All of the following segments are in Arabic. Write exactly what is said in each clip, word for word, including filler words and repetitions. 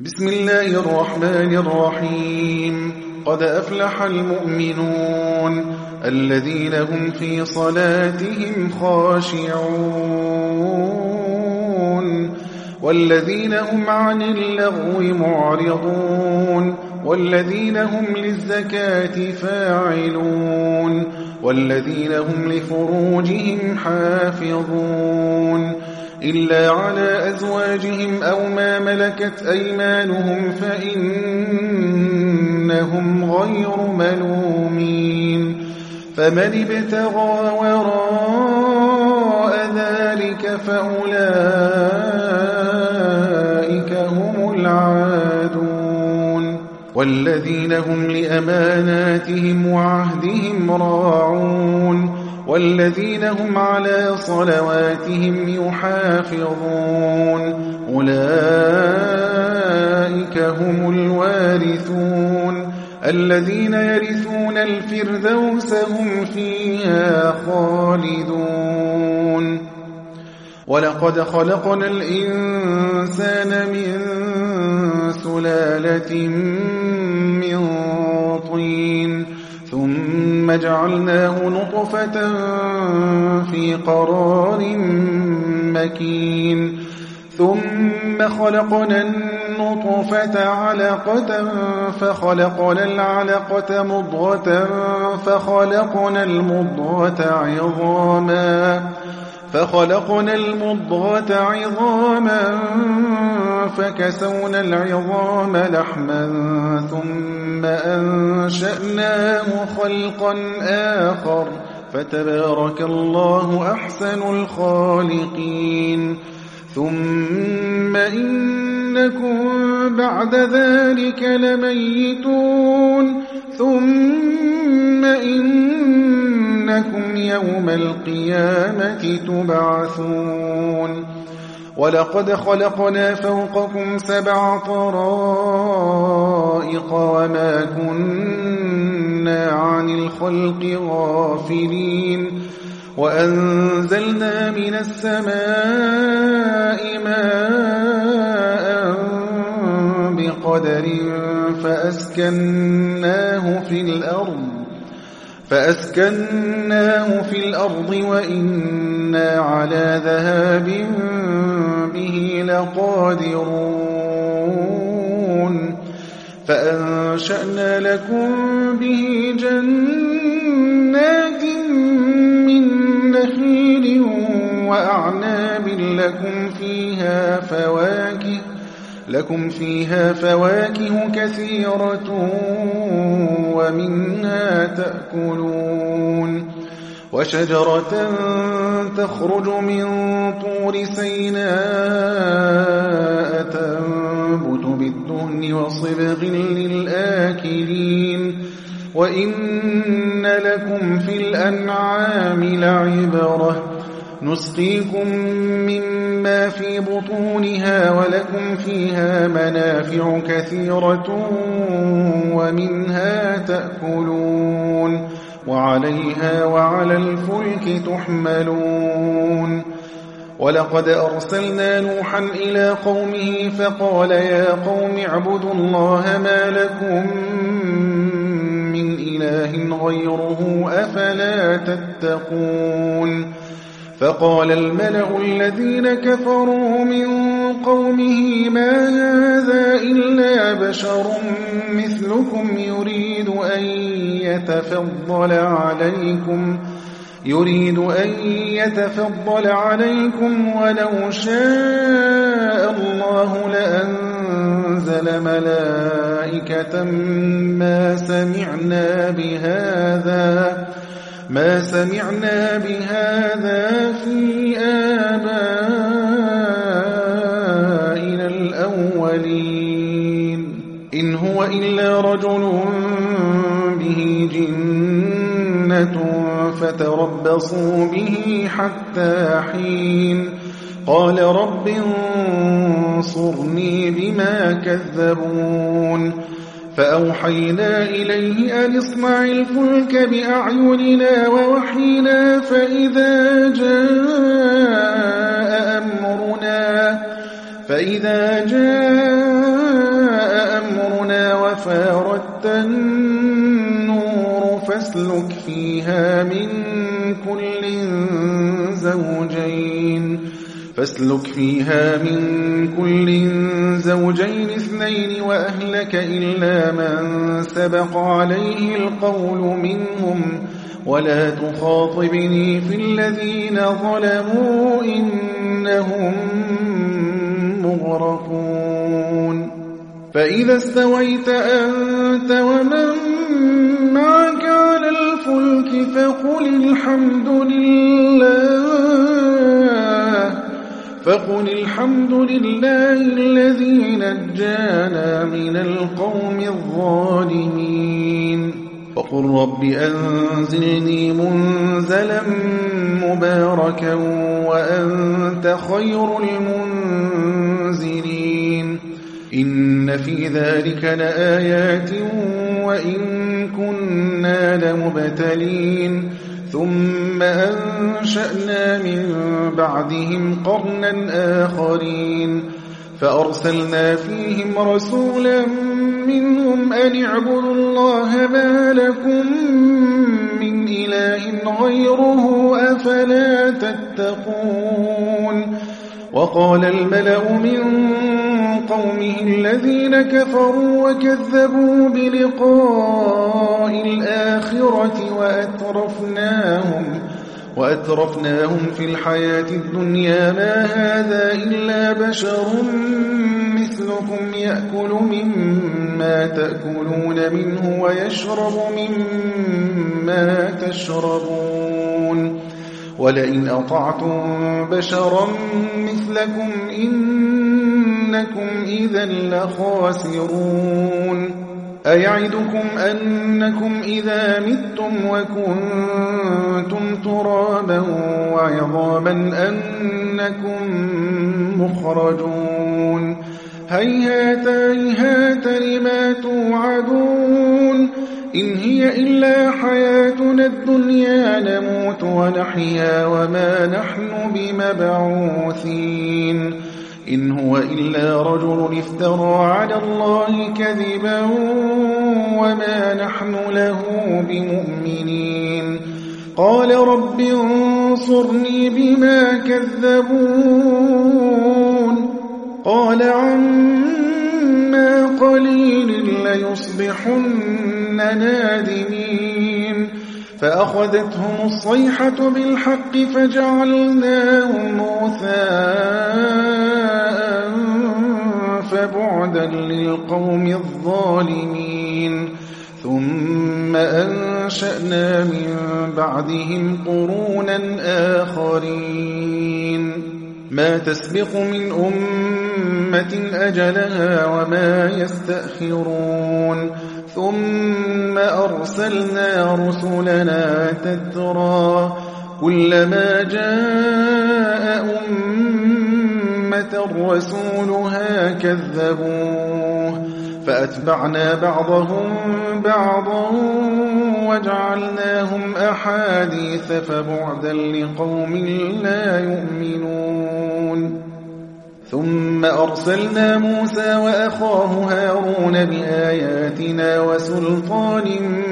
بسم الله الرحمن الرحيم. قد أفلح المؤمنون الذين هم في صلاتهم خاشعون والذين هم عن اللغو معرضون والذين هم للزكاة فاعلون والذين هم لفروجهم حافظون إلا على أزواجهم أو ما ملكت أيمانهم فإنهم غير ملومين. فمن ابتغى وراء ذلك فأولئك هم العادون والذين هم لأماناتهم وعهدهم راعون والذين هم على صلواتهم يحافظون أولئك هم الوارثون الذين يرثون الفردوس هم فيها خالدون. ولقد خلقنا الإنسان من سلالة من طين ثم جعلناه نطفة في قرار مكين ثم خلقنا النطفة علقة فخلقنا العلقة مضغة فخلقنا المضغة عظاما فخلقنا المضغة عظاما فكسونا العظام لحما ثم أنشأناه خلقا آخر فتبارك الله أحسن الخالقين. ثم إنكم بعد ذلك لميتون ثم إنكم يوم القيامة تبعثون. ولقد خلقنا فوقكم سبع طرائق وما كنا عن الخلق غافلين وأنزلنا من السماء ماء بقدر فأسكناه في الأرض فأسكناه في الأرض وإنا على ذهاب به لقادرون. فأنشأنا لكم به جنات من نخيل وأعناب لكم فيها فواكه لكم فيها فواكه كثيرة ومنها تأكلون. وشجرة تخرج من طور سيناء تنبت بالدهن وصبغ للآكلين وإن لكم في الأنعام لعبرة نسقيكم مما في بطونها ولكم فيها منافع كثيرة ومنها تأكلون وعليها وعلى الفلك تحملون. ولقد أرسلنا نوحا إلى قومه فقال يا قوم اعبدوا الله ما لكم من إله غيره أفلا تتقون. فقال الملأ الذين كفروا من قومه ما هذا إلا بشر مثلكم يريد أن يتفضل عليكم يريد أن يتفضل عليكم ولو شاء الله لأنزل ملائكة ما سمعنا بهذا ما سمعنا بهذا في آبائنا الأولين إن هو إلا رجل به جنة فتربصوا به حتى حين. قال رب انصرني بما كذبون. فأوحينا إليه أن اصنع الفلك بأعيننا ووحينا فإذا جاء أمرنا فإذا جاء فاردت النور فاسلك فيها من كل زوجين فاسلك فيها من كل زوجين اثنين وأهلك إلا من سبق عليه القول منهم ولا تخاطبني في الذين ظلموا إنهم مغرقون فإذا استويت أنت ومن معك على الفلك فقل الحمد لله فقل الحمد لله الذي نجانا من القوم الظالمين وقل رب أنزلني منزلا مباركا وأنت خير المنزلين إن في ذلك لآيات وإن كنا لمبتلين ثم أنشأنا من بعدهم قرنا آخرين فأرسلنا فيهم رسولا منهم أن اعبدوا الله ما لكم من إله غيره أفلا تتقون وقال الملأ من قومه الذين كفروا وكذبوا بلقاء الآخرة وأترفناهم وأترفناهم في الحياة الدنيا ما هذا إلا بشر مثلكم يأكل مما تأكلون منه ويشرب مما تشربون ولئن أطعتم بشرا مثلكم إنكم إذا لخاسرون أيعدكم أنكم إذا متم وكنتم ترابا وعظاما أنكم مخرجون هيهات هيهات لما توعدون إن هي إلا حياتنا الدنيا نموت ونحيا وما نحن بمبعوثين إن هو إلا رجل افترى على الله كذبا وما نحن له بمؤمنين قال رب انصرني بما كذبون قال عما قليل ليصبحن نادمين فأخذتهم الصيحة بالحق فجعلناهم غثاء فبعدا للقوم الظالمين ثم أنشأنا من بعدهم قرونا آخرين ما تسبق من أمة أجلها وما يستأخرون ثم أرسلنا رسلنا تترى كلما جاء أمة رسولها كذبوه فأتبعنا بعضهم بعضا وجعلناهم أحاديث فبعدا لقوم لا يؤمنون ثم أرسلنا موسى وأخاه هارون بآياتنا وسلطان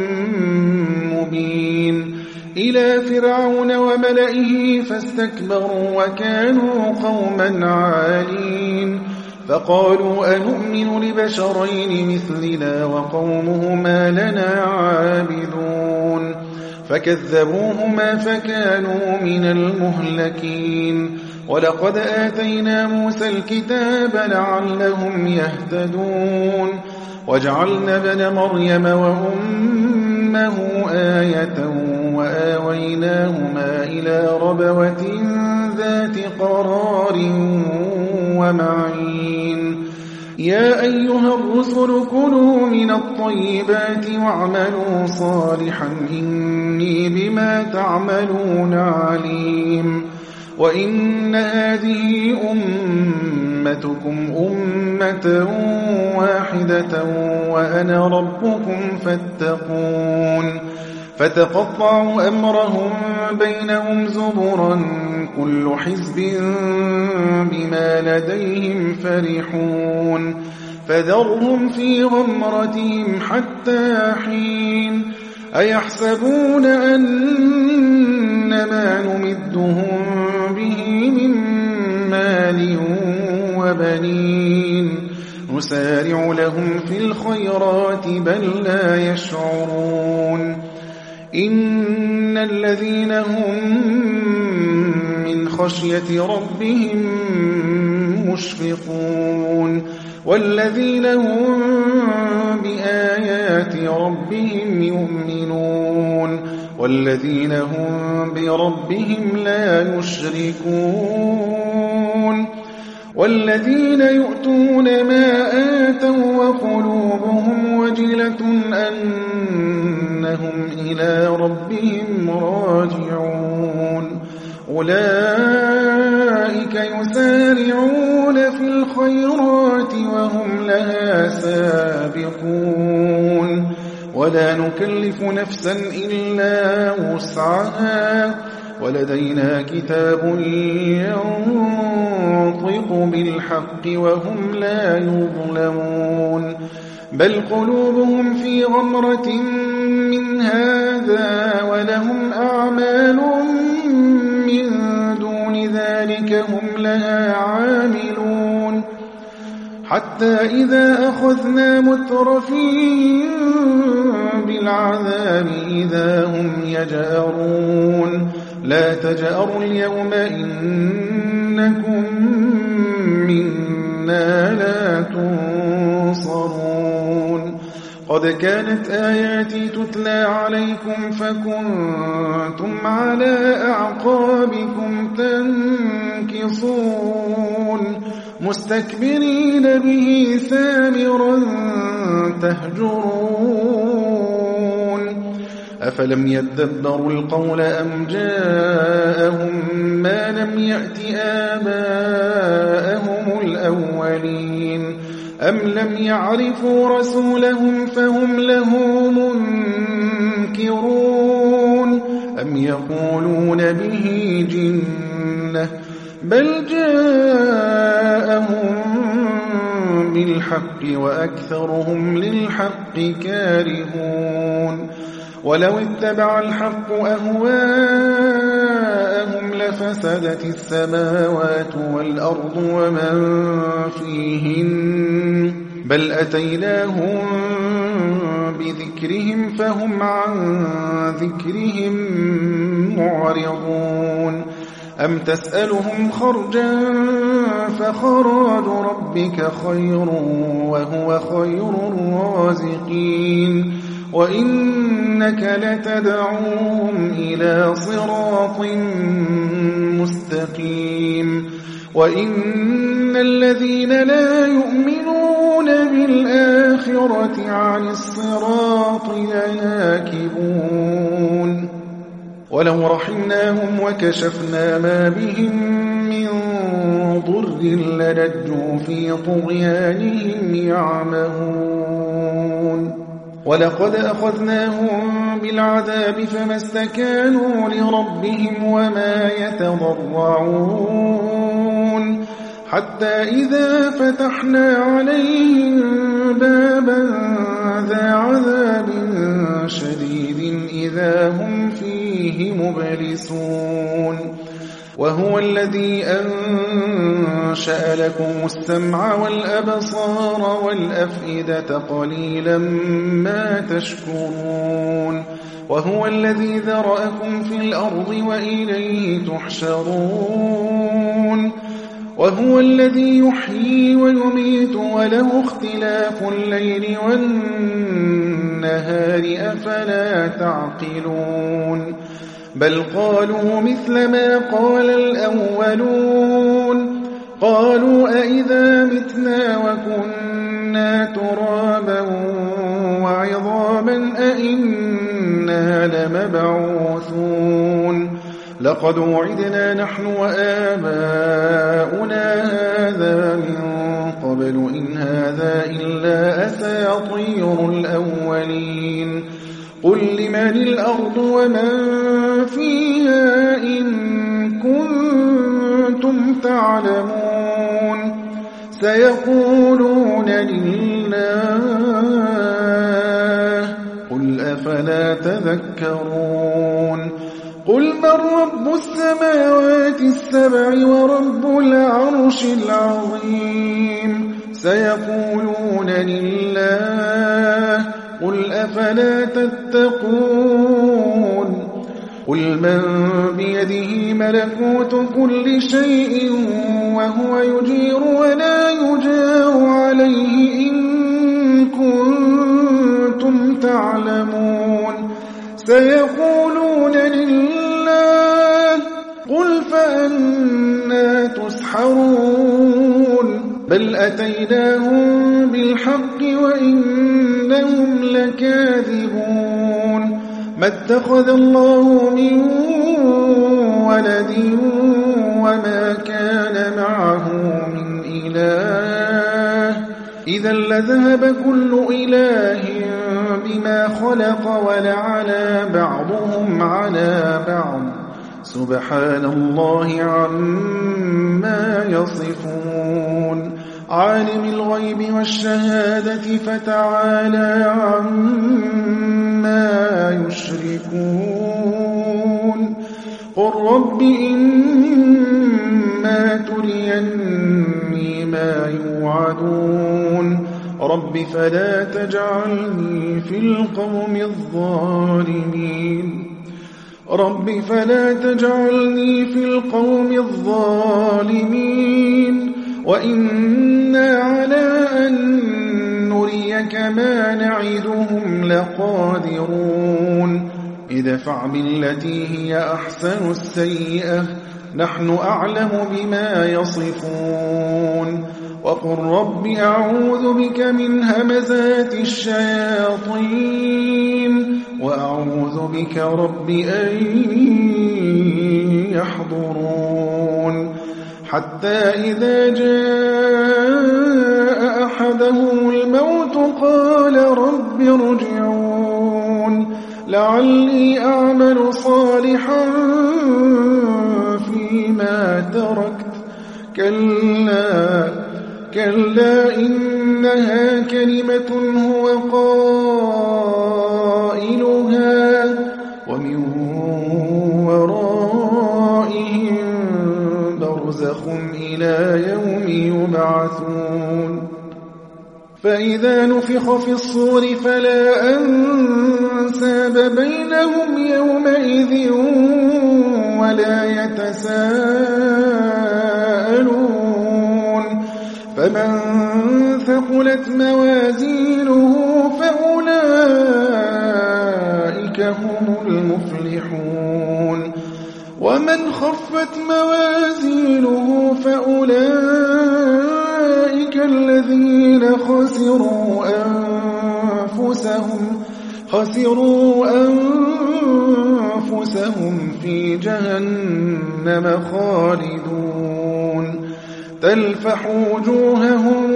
مبين إلى فرعون وملئه فاستكبروا وكانوا قوما عالين فقالوا أنؤمن لبشرين مثلنا وقومهما لنا عابدون فكذبوهما فكانوا من المهلكين ولقد آتينا موسى الكتاب لعلهم يهتدون وجعلنا ابن مريم وأمه آية وآويناهما إلى ربوة ذات قرار ومعين يا أيها الرسل كلوا من الطيبات واعملوا صالحا إني بما تعملون عليم وإن هذه أمتكم أمة واحدة وأنا ربكم فاتقون فتقطعوا أمرهم بينهم زبرا كل حزب بما لديهم فرحون فذرهم في غمرتهم حتى حين أيحسبون أن ما نمدهم به من مال وبنين نسارع لهم في الخيرات بل لا يشعرون إن الذين هم من خشية ربهم مشفقون والذين هم بآيات ربهم يؤمنون والذين هم بربهم لا يشركون والذين يؤتون ما آتوا وقلوبهم وجلة أنهم إلى ربهم راجعون أولئك يسارعون في الخيرات وهم لها سابقون ولا نكلف نفسا إلا وسعها ولدينا كتاب ينطق بالحق وهم لا يظلمون بل قلوبهم في غمرة من هذا ولهم أعمال من دون ذلك هم لها عاملون حتى إذا أخذنا مترفين بالعذاب إذا هم يجأرون لا تجأروا اليوم إنكم منا لا تنصرون قد كانت آياتي تتلى عليكم فكنتم على أعقابكم تنكصون مستكبرين به سامرا تهجرون أفلم يدبروا القول أم جاءهم ما لم يأت آباءهم الأولين أم لم يعرفوا رسولهم فهم له منكرون أم يقولون به جنة بل جاءهم بالحق وأكثرهم للحق كارهون ولو اتبع الحق أهواءهم لفسدت السماوات والأرض ومن فيهن بل أتيناهم بذكرهم فهم عن ذكرهم معرضون أم تسألهم خرجا فخراج ربك خير وهو خير الرازقين وإنك لتدعوهم إلى صراط مستقيم وإن الذين لا يؤمنون بالآخرة عن الصراط لناكبون ولو رحمناهم وكشفنا ما بهم من ضر للجوا في طغيانهم يعمهون ولقد أخذناهم بالعذاب فما استكانوا لربهم وما يتضرعون حتى إذا فتحنا عليهم بابا ذا عذاب شديد إذا هم فيه مبلسون وهو الذي أنشأ لكم السمع والأبصار والأفئدة قليلا ما تشكرون وهو الذي ذرأكم في الأرض وإليه تحشرون وهو الذي يحيي ويميت وله اختلاف الليل والنهار أفلا تعقلون بل قالوا مثل ما قال الأولون قالوا أئذا متنا وكنا ترابا وعظاما أئنا لمبعوثون لقد وعدنا نحن وآباؤنا هذا من قبل إن هذا إلا أساطير الأولين قل لمن الأرض ومن فيها إن كنتم تعلمون سيقولون لله قل أفلا تذكرون قل من رب السماوات السبع ورب العرش العظيم سيقولون لله قل أفلا تتقون قل من بيده ملكوت كل شيء وهو يجير ولا يجار عليه إن كنتم تعلمون سيقولون لله قل فأنى تسحرون بل أتيناهم بالحق وإنهم لكاذبون ما اتخذ الله من ولد وما كان معه من إله إذا لذهب كل إله بما خلق ولعلى بعضهم على بعض سبحان الله عما يصفون عالم الغيب والشهادة فتعالى عما يشركون قل رب إما تريني ما يوعدون رب فلا تجعلني في القوم الظالمين رب فلا تجعلني في القوم الظالمين وإنا على أن نريك ما نعدهم لقادرون ادفع بالتي هي أحسن السيئة نحن أعلم بما يصفون وقل رب أعوذ بك من همزات الشياطين وأعوذ بك رب أن يحضرون حتى إذا جاء أحدهم الموت قال رب ارجعون لعلي أعمل صالحا فيما تركت كلا كلا إنها كلمة هو قائلها ومن ورائهم برزخ إلى يوم يبعثون فإذا نفخ في الصور فلا أنساب بينهم يومئذ ولا يتساءلون فمن ثقلت موازينه فأولئك هم المفلحون ومن خفت موازينه فأولئك الذين خسروا أنفسهم خسروا أنفسهم في جهنم خالدون تلفح وجوههم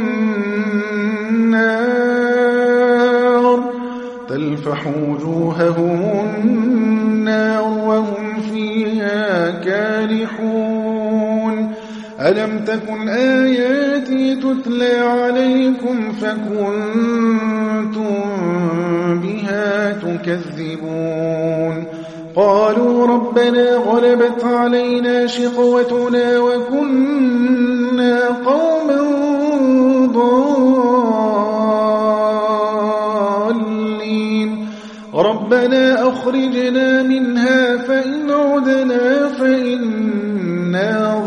النار تلفح وجوههم النار وهم فيها كالحون ألم تكن آياتي تتلى عليكم فكنتم بها تكذبون قالوا ربنا غلبت علينا شقوتنا وكنا قوما ضالين ربنا أخرجنا منها فإن عدنا فإنا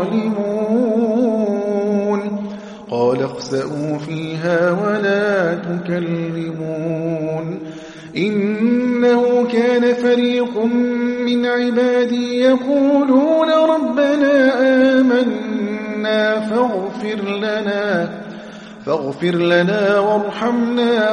ظالمون قال اخسئوا فيها ولا تكلمون إنه كان فريق من عبادي يقولون ربنا آمنا فاغفر لنا فاغفر لنا وارحمنا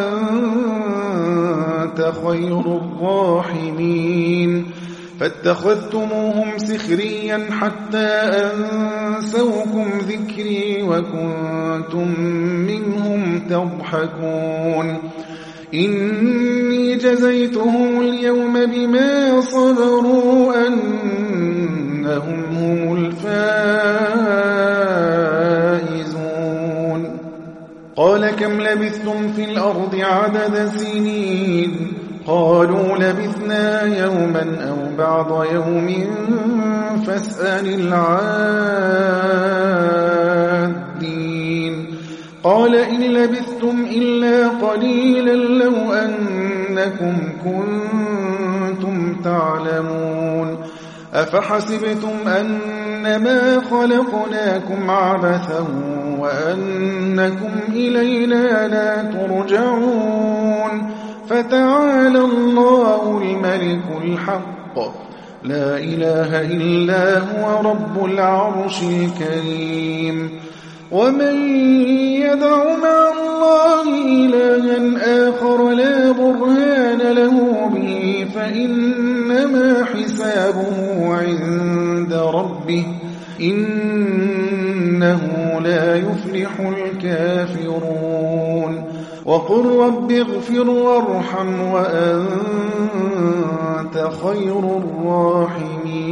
وأنت خير الراحمين فاتخذتموهم سخريا حتى أنسوكم ذكري وكنتم منهم تضحكون إني جزيتهم اليوم بما صبروا أنهم هم الفائزون قال كم لبثتم في الأرض عدد سنين قالوا لبثنا يوما أو بعض يوم فاسأل العادين قال إن لبثتم إلا قليلا لو أنكم كنتم تعلمون أفحسبتم أنما خلقناكم عبثا وأنكم إلينا لا ترجعون فتعالى الله الملك الحق لا إله إلا هو رب العرش الكريم ومن يدع مع الله إلها آخر لا برهان له به فإنما حسابه عند ربه إنه لا يفلح الكافرون وقل رب اغفر وارحم وأنت خير الراحمين